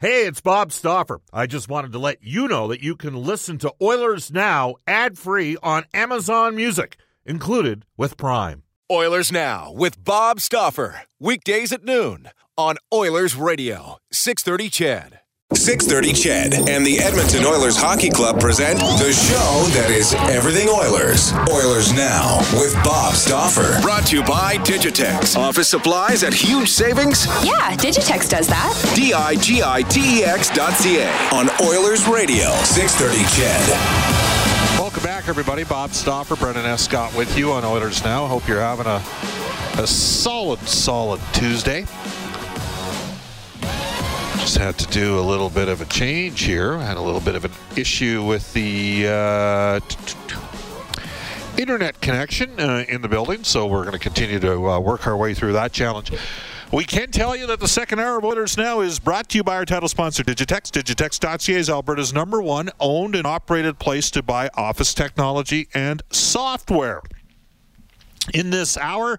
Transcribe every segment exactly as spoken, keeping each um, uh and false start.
Hey, it's Bob Stauffer. I just wanted to let you know that you can listen to Oilers Now ad-free on Amazon Music, included with Prime. Oilers Now with Bob Stauffer. Weekdays at noon on Oilers Radio, six thirty C H E D. six thirty C H E D and the Edmonton Oilers Hockey Club present the show that is everything Oilers. Oilers Now with Bob Stauffer. Brought to you by Digitex. Office supplies at huge savings? Yeah, Digitex does that. D I G I T E X dot C A. On Oilers Radio, six thirty C H E D. Welcome back, everybody. Bob Stauffer, Brendan S. Scott with you on Oilers Now. Hope you're having a, a solid, solid Tuesday. Just had to do a little bit of a change here. I had a little bit of an issue with the uh, t- t- t- internet connection uh, in the building, so we're going to continue to uh, work our way through that challenge. We can tell you that the second hour of Oilers Now is brought to you by our title sponsor, Digitex. Digitex dot C A is Alberta's number one owned and operated place to buy office technology and software. In this hour,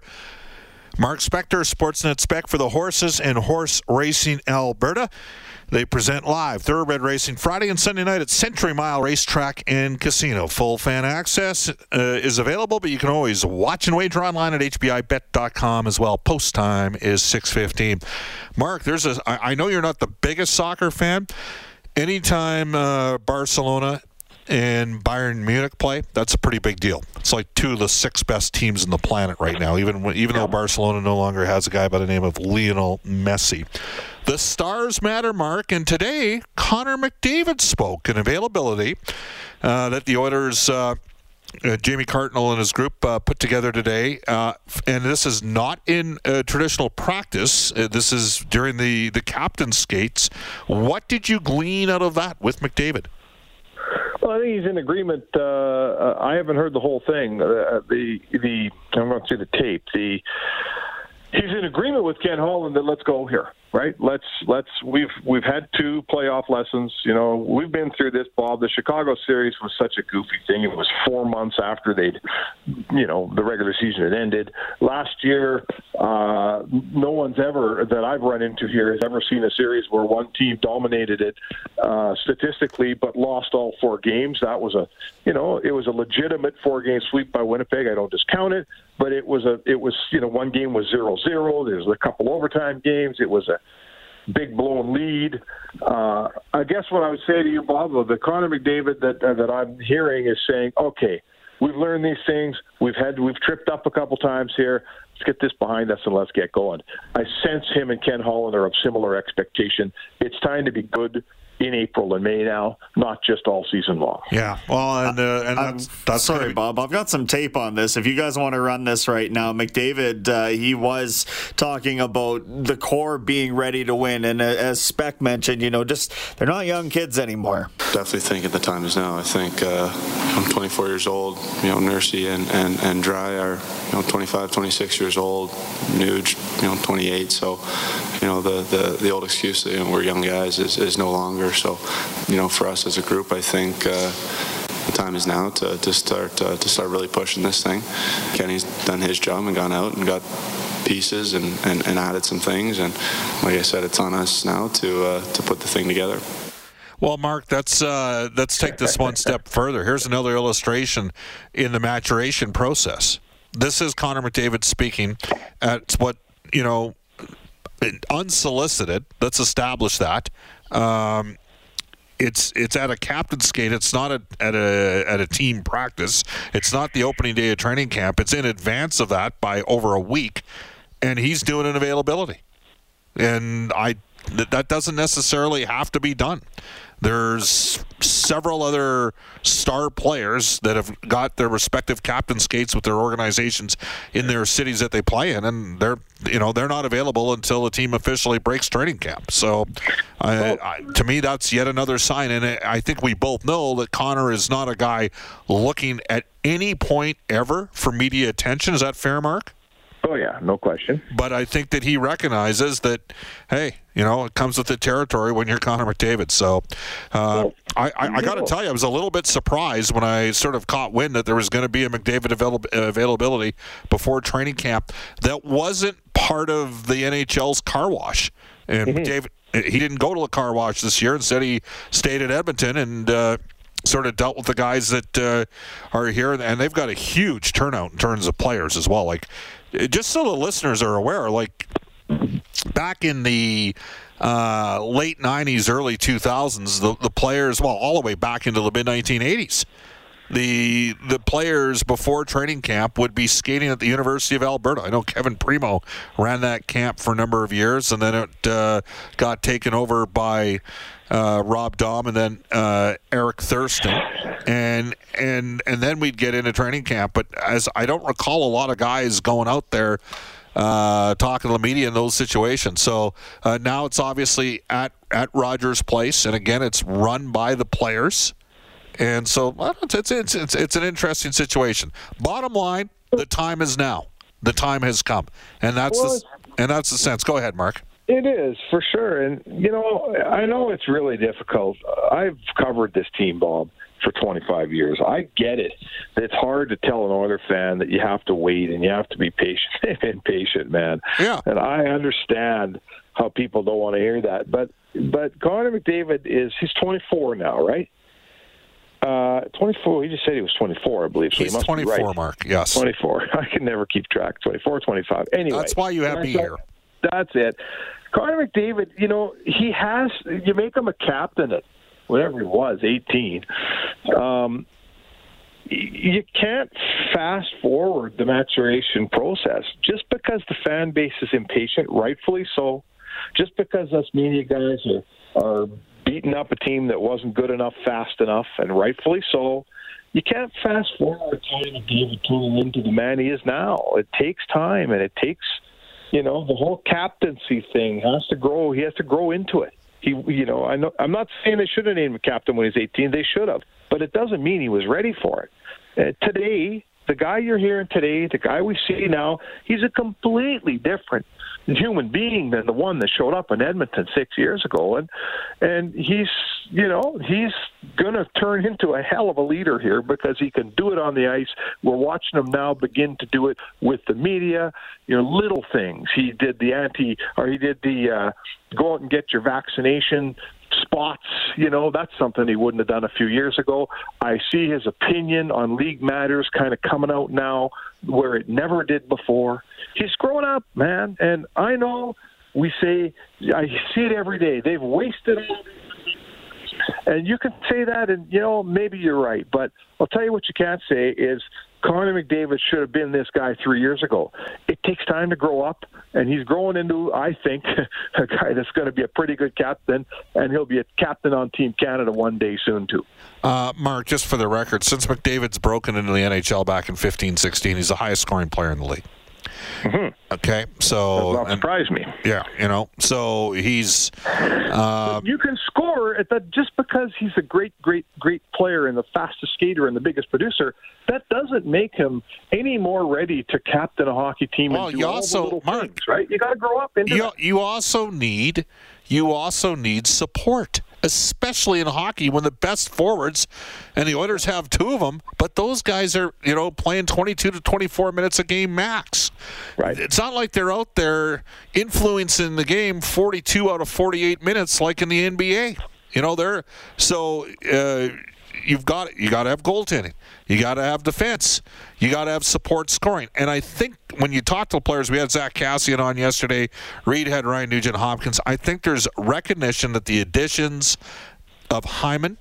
Mark Spector, Sportsnet Spec for the Horses and Horse Racing Alberta. They present live Thoroughbred Racing Friday and Sunday night at Century Mile Racetrack and Casino. Full fan access uh, is available, but you can always watch and wager online at H B I bet dot com as well. Post time is six fifteen. Mark, there's a. I, I know you're not the biggest soccer fan. Anytime uh, Barcelona and Bayern Munich play, that's a pretty big deal. It's like two of the six best teams in the planet right now, even when, even though Barcelona no longer has a guy by the name of Lionel Messi. The stars matter, Mark, and today Connor McDavid spoke in availability uh, that the Oilers, uh, uh, Jamie Cartnell and his group uh, put together today, uh, and this is not in uh, traditional practice. Uh, this is during the, the captain's skates. What did you glean out of that with McDavid? Well, I think he's in agreement. Uh, uh, I haven't heard the whole thing. Uh, the the I'm going to see the tape. The he's in agreement with Ken Holland that let's go here, right? Let's let's we've we've had two playoff lessons. You know, we've been through this, Bob. The Chicago series was such a goofy thing. It was four months after they'd, you know, the regular season had ended. Last year, uh, no one's ever that I've run into here has ever seen a series where one team dominated it uh, statistically, but lost all four games. That was a, you know, it was a legitimate four-game sweep by Winnipeg. I don't discount it, but it was a, it was, you know, one game was zero zero. There's a couple overtime games. It was a big blown lead. Uh, I guess what I would say to you, Bob, the Connor McDavid that uh, that I'm hearing is saying, okay, we've learned these things. We've had we've tripped up a couple times here. Let's get this behind us and let's get going. I sense him and Ken Holland are of similar expectation. It's time to be good in April and May now, not just all season long. Yeah, well, and uh, and that's, that's sorry, be- Bob. I've got some tape on this. If you guys want to run this right now, McDavid, uh, he was talking about the core being ready to win, and uh, as Spec mentioned, you know, just they're not young kids anymore. Definitely think the time is now. I think uh, I'm twenty-four years old. You know, Nursey and and and Dry are you know twenty-five, twenty-six years old. Nuge, you know, twenty-eight. So, you know, the the, the old excuse that you know, we're young guys is, is no longer. So, you know, for us as a group, I think uh, the time is now to, to start uh, to start really pushing this thing. Kenny's done his job and gone out and got pieces and, and, and added some things. And like I said, it's on us now to uh, to put the thing together. Well, Mark, that's uh, let's take this one step further. Here's another illustration in the maturation process. This is Connor McDavid speaking at what, you know, unsolicited. Let's establish that. Um, It's it's at a captain's skate. It's not a, at a at a team practice. It's not the opening day of training camp. It's in advance of that by over a week, and he's doing an availability. And I th- that doesn't necessarily have to be done. There's several other star players that have got their respective captain skates with their organizations in their cities that they play in, and they're you know they're not available until the team officially breaks training camp. So, I, I, to me, that's yet another sign. And I think we both know that Connor is not a guy looking at any point ever for media attention. Is that fair, Mark? Oh, yeah, no question. But I think that he recognizes that, hey, you know, it comes with the territory when you're Connor McDavid. So uh, well, I, I, I got to tell you, I was a little bit surprised when I sort of caught wind that there was going to be a McDavid avail- availability before training camp that wasn't part of the N H L's car wash. And mm-hmm. McDavid, he didn't go to the car wash this year. Instead, he stayed in Edmonton and uh, sort of dealt with the guys that uh, are here. And they've got a huge turnout in terms of players as well. Like, just so the listeners are aware, like back in the uh, late nineties, early two thousands, the, the players, well, all the way back into the mid nineteen eighties, the the players before training camp would be skating at the University of Alberta. I know Kevin Primo ran that camp for a number of years, and then it uh, got taken over by uh, Rob Daum and then uh, Eric Thurston, and and and then we'd get into training camp. But as I don't recall a lot of guys going out there uh, talking to the media in those situations. So uh, now it's obviously at at Rogers Place, and again, it's run by the players. And so it's, it's it's it's an interesting situation. Bottom line, the time is now. The time has come, and that's well, the, and that's the sense. Go ahead, Mark. It is for sure, and you know I know it's really difficult. I've covered this team, Bob, for twenty-five years. I get it. It's hard to tell an Oilers fan that you have to wait and you have to be patient and patient, man. Yeah. And I understand how people don't want to hear that, but but Connor McDavid is he's twenty-four now, right? Uh, twenty-four. He just said he was twenty-four, I believe. So He's he must twenty-four, be right. Mark. Yes. twenty-four. I can never keep track. twenty-four, twenty-five. Anyway. That's why you have me here. That's it. Connor McDavid, you know, he has, you make him a captain at whatever he was, eighteen. Um, you can't fast forward the maturation process just because the fan base is impatient, rightfully so. Just because us media guys are, are beating up a team that wasn't good enough fast enough, and rightfully so. You can't fast forward Connor McDavid turning into the man he is now. It takes time, and it takes, you know, the whole captaincy thing has to grow. He has to grow into it. He, you know, I know, I'm not saying they should have named him captain when he was eighteen. They should have, but it doesn't mean he was ready for it. Uh, today, the guy you're hearing today, the guy we see now, he's a completely different human being than the one that showed up in Edmonton six years ago, and and he's you know he's going to turn into a hell of a leader here because he can do it on the ice. We're watching him now begin to do it with the media. You know, little things. He did the anti, or he did the uh, go out and get your vaccination spots. You know, that's something he wouldn't have done a few years ago. I see his opinion on league matters kind of coming out now where it never did before. He's grown up, man, and I know we say, I see it every day, they've wasted all these, and you can say that, and, you know, maybe you're right, but I'll tell you what you can't say is Connor McDavid should have been this guy three years ago. It takes time to grow up, and he's growing into, I think, a guy that's going to be a pretty good captain, and he'll be a captain on Team Canada one day soon, too. Uh, Mark, just for the record, since McDavid's broken into the N H L back in fifteen sixteen, he's the highest scoring player in the league. Mm-hmm. Okay, so that surprised me. Yeah, you know, so he's. Uh, you can score at that just because he's a great, great, great player and the fastest skater and the biggest producer. That doesn't make him any more ready to captain a hockey team. Well, and do you all also, the little Mark, things, right? You got to grow up into you, that. You also need, you also need support, especially in hockey when the best forwards, and the Oilers have two of them, but those guys are, you know, playing twenty-two to twenty-four minutes a game max. Right. It's not like they're out there influencing the game forty-two out of forty-eight minutes like in the N B A. You know, they're so uh, you've got you got to have goaltending, you got to have defense, you got to have support scoring, and I think when you talk to the players, we had Zach Cassian on yesterday, Reed had Ryan Nugent-Hopkins. I think there's recognition that the additions of Hyman,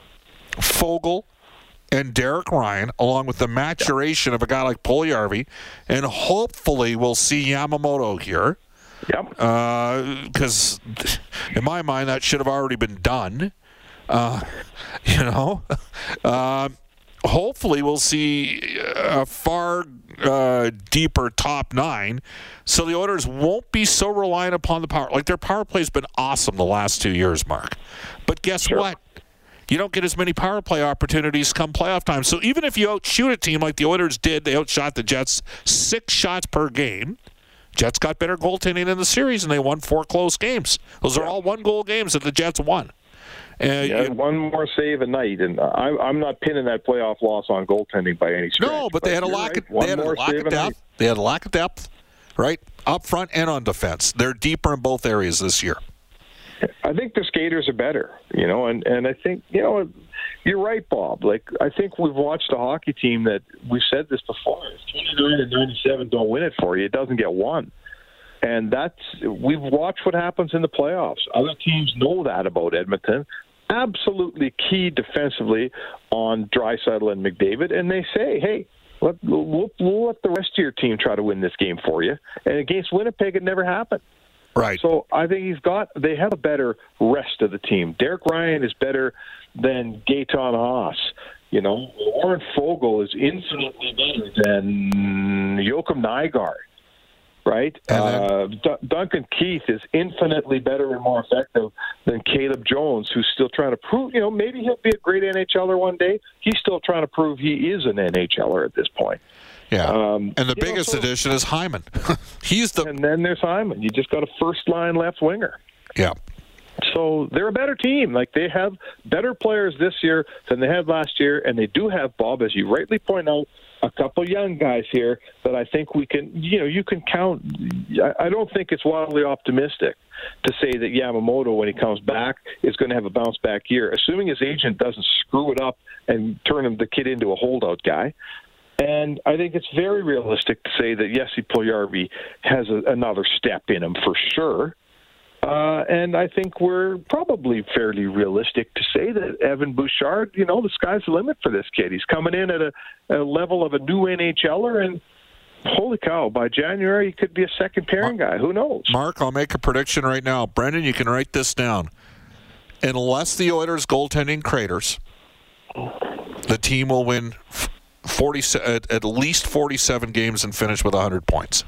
Fogle, and Derek Ryan, along with the maturation of a guy like Puljujarvi, and hopefully we'll see Yamamoto here. Yep. Because uh, in my mind, that should have already been done. Uh, you know, uh, hopefully we'll see a far uh, deeper top nine, so the Oilers won't be so reliant upon the power. Like, their power play's been awesome the last two years, Mark. But guess Sure. what? You don't get as many power play opportunities come playoff time. So even if you outshoot a team like the Oilers did, they outshot the Jets six shots per game. Jets got better goaltending in the series, and they won four close games. Those are all one-goal games that the Jets won. Uh, yeah, you, one more save a night, and I, I'm not pinning that playoff loss on goaltending by any stretch. no, but they had a lack right. of they had a more lack save of a night. depth. They had a lack of depth, right, up front and on defense. They're deeper in both areas this year. I think the skaters are better, you know, and, and I think, you know, you're right, Bob. Like, I think we've watched a hockey team that, we've said this before, if twenty-nine and ninety-seven don't win it for you, it doesn't get won. And that's, we've watched what happens in the playoffs. Other teams know that about Edmonton. Absolutely key defensively on Draisaitl and McDavid, and they say, hey, let, we'll, we'll let the rest of your team try to win this game for you. And against Winnipeg, it never happened. Right. So I think he's got, they have a better rest of the team. Derek Ryan is better than Gaetan Haas. You know, Warren Fogle is infinitely better than Joachim Nygaard. Right? Uh, D- Duncan Keith is infinitely better and more effective than Caleb Jones, who's still trying to prove, you know, maybe he'll be a great N H L er one day. He's still trying to prove he is an N H L er at this point. Yeah. Um, and the biggest know, so, addition is Hyman. He's the. And then there's Hyman. You just got a first line left winger. Yeah. So they're a better team. Like, they have better players this year than they had last year, and they do have, Bob, as you rightly point out, a couple young guys here that I think we can, you know, you can count. I don't think it's wildly optimistic to say that Yamamoto, when he comes back, is going to have a bounce back year, assuming his agent doesn't screw it up and turn him the kid into a holdout guy. And I think it's very realistic to say that Jesse Puljujarvi has a, another step in him for sure. Uh, and I think we're probably fairly realistic to say that Evan Bouchard, you know, the sky's the limit for this kid. He's coming in at a, a level of a new N H L er, and holy cow, by January he could be a second pairing guy. Who knows? Mark, I'll make a prediction right now. Brendan, you can write this down. Unless the Oilers goaltending craters, the team will win forty at, at least forty-seven games and finish with one hundred points.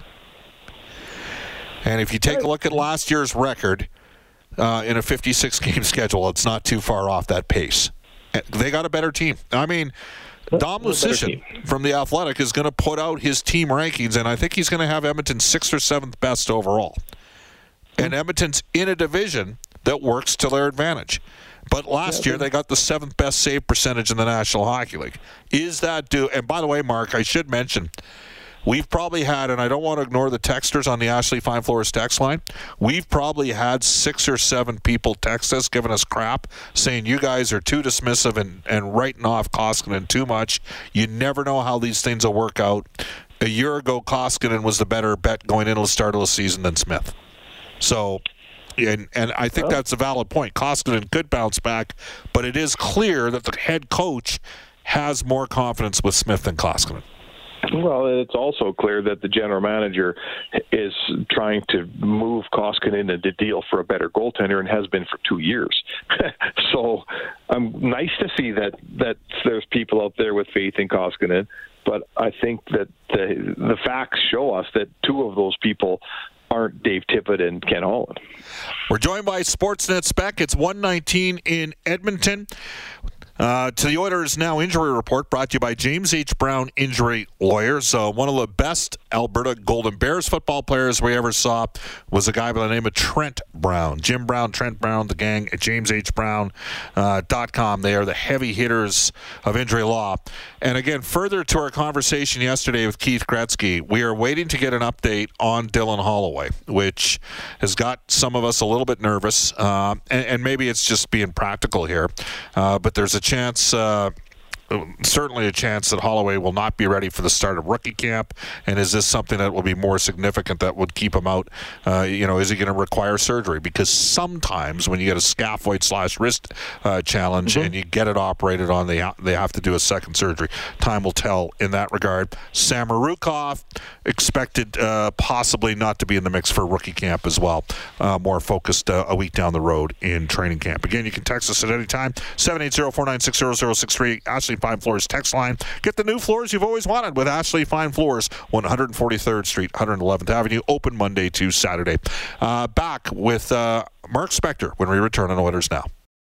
And if you take a look at last year's record uh, in a fifty-six game schedule, it's not too far off that pace. They got a better team. I mean, Dom Lucian from The Athletic is going to put out his team rankings, and I think he's going to have Edmonton sixth or seventh best overall. And Edmonton's in a division that works to their advantage. But last year, they got the seventh best save percentage in the National Hockey League. Is that due? And by the way, Mark, I should mention, we've probably had, and I don't want to ignore the texters on the Ashley Fine Floors text line, we've probably had six or seven people text us, giving us crap, saying you guys are too dismissive and, and writing off Koskinen too much. You never know how these things will work out. A year ago, Koskinen was the better bet going into the start of the season than Smith. So, and, and I think that's a valid point. Koskinen could bounce back, but it is clear that the head coach has more confidence with Smith than Koskinen. Well, it's also clear that the general manager is trying to move Koskinen into the deal for a better goaltender and has been for two years. So um, nice to see that, that there's people out there with faith in Koskinen, but I think that the, the facts show us that two of those people aren't Dave Tippett and Ken Holland. We're joined by Sportsnet Spec. It's one nineteen in Edmonton. Uh, to the Oilers Now injury report brought to you by James H. Brown Injury Lawyers. Uh, one of the best Alberta Golden Bears football players we ever saw was a guy by the name of Trent Brown. Jim Brown, Trent Brown, the gang at james h brown dot com. Uh, they are the heavy hitters of injury law. And again, further to our conversation yesterday with Keith Gretzky, we are waiting to get an update on Dylan Holloway, which has got some of us a little bit nervous. Uh, and, and maybe it's just being practical here. Uh, but there's a chance, uh, certainly a chance that Holloway will not be ready for the start of rookie camp. And is this something that will be more significant that would keep him out? Uh, you know, is he going to require surgery? Because sometimes when you get a scaphoid slash wrist uh, challenge mm-hmm. and you get it operated on, they ha- they have to do a second surgery. Time will tell in that regard. Samorukov expected uh, possibly not to be in the mix for rookie camp as well. Uh, more focused uh, a week down the road in training camp. Again, you can text us at any time. seven eight zero, four nine six, zero zero six three. Ashley Fine Floors text line. Get the new floors you've always wanted with Ashley Fine Floors, one forty-third Street, one eleventh Avenue, open Monday to Saturday. Uh, back with uh, Mark Spector when we return on Oilers Now.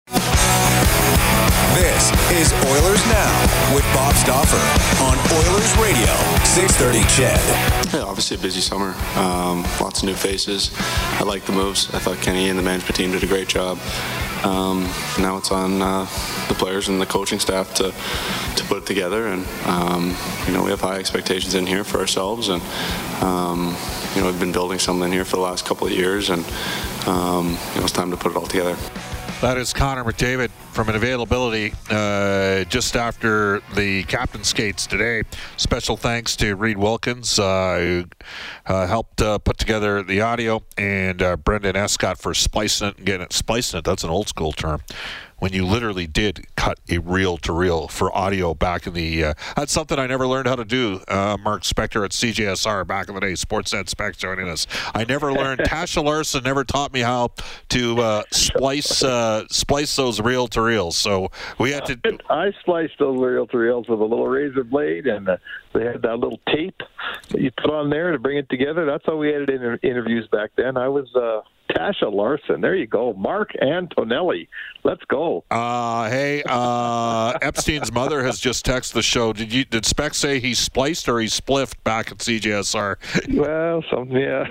This is Oilers Now with Bob Stauffer on Oilers Radio, six thirty C H E D. Yeah, obviously a busy summer. Um, lots of new faces. I like the moves. I thought Kenny and the management team did a great job. Um, now it's on uh, the players and the coaching staff to to put it together. And um, you know, we have high expectations in here for ourselves. And um, you know, we've been building something here for the last couple of years. And um, you know, it's time to put it all together. That is Connor McDavid from an availability uh, just after the captain skates today. Special thanks to Reed Wilkins, uh, who uh, helped uh, put together the audio, and uh, Brendan Escott for splicing it and getting it. Splicing it, that's an old school term. When you literally did cut a reel-to-reel for audio back in the... Uh, that's something I never learned how to do. Uh, Mark Spector at C J S R back in the day. Sportsnet Spec joining us. I never learned... Tasha Larson never taught me how to uh, splice uh, splice those reel-to-reels. So we had to... I spliced those reel-to-reels with a little razor blade, and uh, they had that little tape that you put on there to bring it together. That's how we edited inter- interviews back then. I was... Uh, Tasha Larson. There you go. Mark Antonelli. Let's go. Uh, hey, uh, Epstein's mother has just texted the show. Did you? Did Spec say he spliced or he spliffed back at C J S R? Well, something, yeah.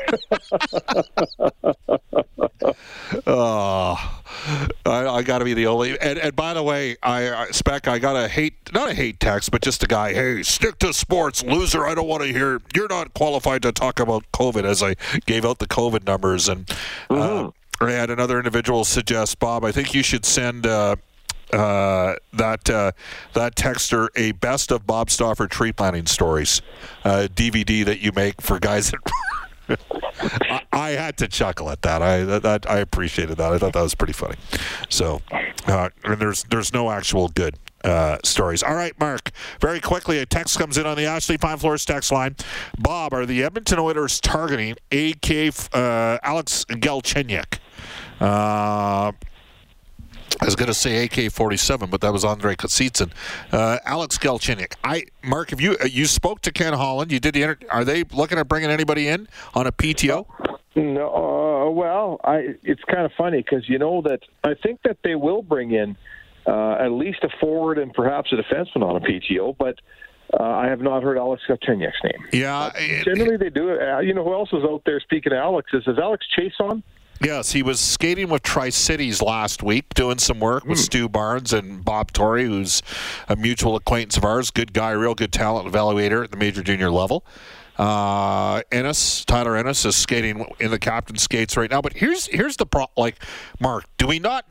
Oh, I, I got to be the only. And, and by the way, I, I Spec, I got a hate, not a hate text, but just a guy. Hey, stick to sports, loser. I don't want to hear. You're not qualified to talk about COVID. As I gave out the COVID numbers, and Mm-hmm. uh, I had another individual suggest, Bob, I think you should send uh, uh, that uh, that texter a best of Bob Stauffer tree planting stories uh, D V D that you make for guys that. I, I had to chuckle at that. I that, that I appreciated that. I thought that was pretty funny. So, uh, and there's there's no actual good uh, stories. All right, Mark. Very quickly, a text comes in on the Ashley Fine Floors text line. Bob, are the Edmonton Oilers targeting A K uh, Alex Galchenyuk? Uh, I was going to say A K forty-seven, but that was Andre Kositsyn. Uh, Alex Galchenyuk. I Mark, have you you spoke to Ken Holland? You did the inter- Are they looking at bringing anybody in on a P T O? No. Uh, well, I. It's kind of funny because you know that I think that they will bring in uh, at least a forward and perhaps a defenseman on a P T O, but uh, I have not heard Alex Galchenyuk's name. Yeah. Uh, generally, they do it. Uh, you know who else is out there? Speaking of Alex, is is Alex Chase on? Yes, he was skating with Tri-Cities last week, doing some work with mm. Stu Barnes and Bob Torrey, who's a mutual acquaintance of ours. Good guy, real good talent evaluator at the major junior level. Uh, Ennis, Tyler Ennis is skating in the captain skates right now. But here's here's the problem. Like, Mark, do we not?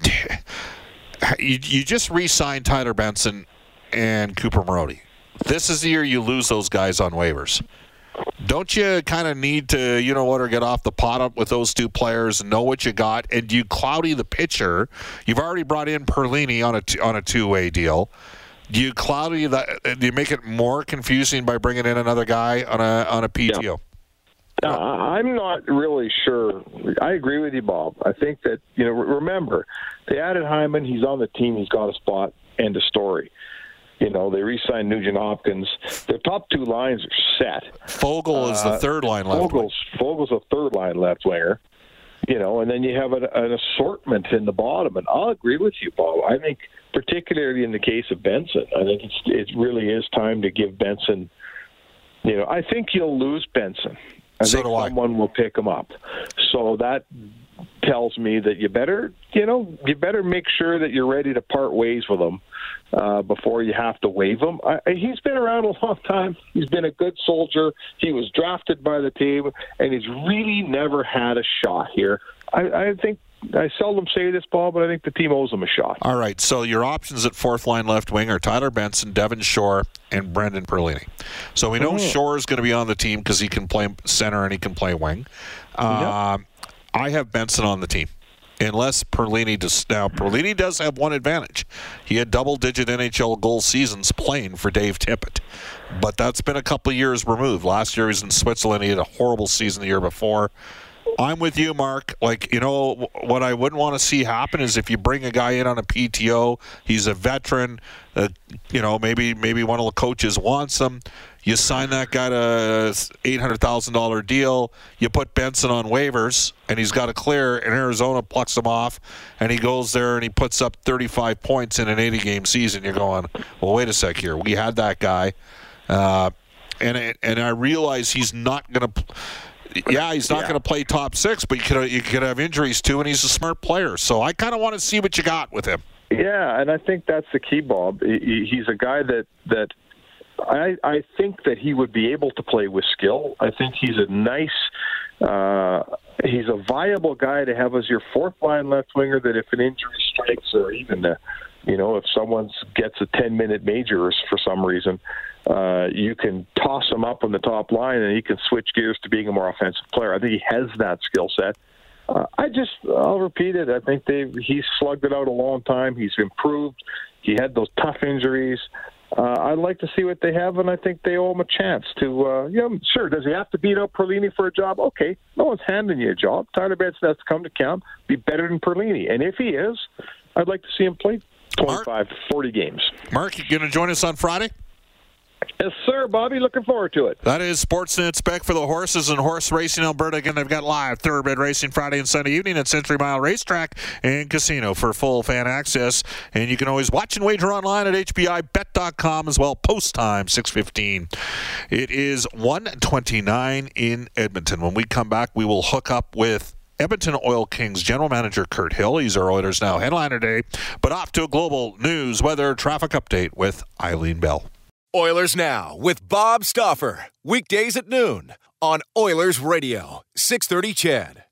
You, you just re-signed Tyler Benson and Cooper Marody. This is the year you lose those guys on waivers. Don't you kind of need to, you know what, or get off the pot up with those two players and know what you got? And you cloudy the pitcher. You've already brought in Perlini on a t- on a two-way deal. Do you cloudy that? Do you make it more confusing by bringing in another guy on a on a P T O? Yeah. Uh, I'm not really sure. I agree with you, Bob. I think that, you know, remember, they added Hyman. He's on the team. He's got a spot. End of story. You know, they re-signed Nugent Hopkins. Their top two lines are set. Fogel is the third line left winger. Fogel's, Fogel's a third line left winger. You know, and then you have an, an assortment in the bottom. And I'll agree with you, Bob. I think, particularly in the case of Benson, I think it's, it really is time to give Benson, you know, I think you'll lose Benson. I so think do I. someone will pick him up. So that tells me that you better, you know, you better make sure that you're ready to part ways with him uh, before you have to waive him. I, he's been around a long time. He's been a good soldier. He was drafted by the team, and he's really never had a shot here. I, I think I seldom say this, Paul, but I think the team owes him a shot. All right, so your options at fourth line left wing are Tyler Benson, Devin Shore, and Brendan Perlini. So we know mm-hmm. Shore is going to be on the team because he can play center and he can play wing. Uh, yep. I have Benson on the team. Unless Perlini does. Now, Perlini does have one advantage. He had double-digit N H L goal seasons playing for Dave Tippett. But that's been a couple of years removed. Last year he was in Switzerland. He had a horrible season the year before. I'm with you, Mark. Like, you know, what I wouldn't want to see happen is if you bring a guy in on a P T O, he's a veteran, uh, you know, maybe maybe one of the coaches wants him. You sign that guy to an eight hundred thousand dollars deal. You put Benson on waivers, and he's got to clear, and Arizona plucks him off, and he goes there and he puts up thirty-five points in an eighty-game season. You're going, well, wait a sec here. We had that guy, uh, and and I realize he's not going to. Yeah, he's not yeah. going to play top six, but you could you could have injuries too, and he's a smart player. So I kind of want to see what you got with him. Yeah, and I think that's the key, Bob. He's a guy that that I I think that he would be able to play with skill. I think he's a nice. Uh, he's a viable guy to have as your fourth line left winger. That if an injury strikes, or even a, you know, if someone gets a ten minute major for some reason, uh, you can toss him up on the top line and he can switch gears to being a more offensive player. I think he has that skill set. Uh, I just, I'll repeat it. I think they he's slugged it out a long time. He's improved. He had those tough injuries. Uh, I'd like to see what they have, and I think they owe him a chance to, uh, you know, sure, does he have to beat up Perlini for a job? Okay, no one's handing you a job. Tyler Benson has to come to camp, be better than Perlini. And if he is, I'd like to see him play twenty-five, forty games. Mark, you going to join us on Friday? Yes, sir, Bobby. Looking forward to it. That is Sportsnet Spec for the horses and horse racing Alberta. Again, they've got live thoroughbred racing Friday and Sunday evening at Century Mile Racetrack and Casino for full fan access. And you can always watch and wager online at H B I bet dot com as well. Post time, six fifteen. It is one twenty-nine in Edmonton. When we come back, we will hook up with Edmonton Oil Kings General Manager Kurt Hill. He's our Oilers Now headliner today. But off to a global news weather traffic update with Eileen Bell. Oilers Now with Bob Stauffer. Weekdays at noon on Oilers Radio, six thirty C H E D.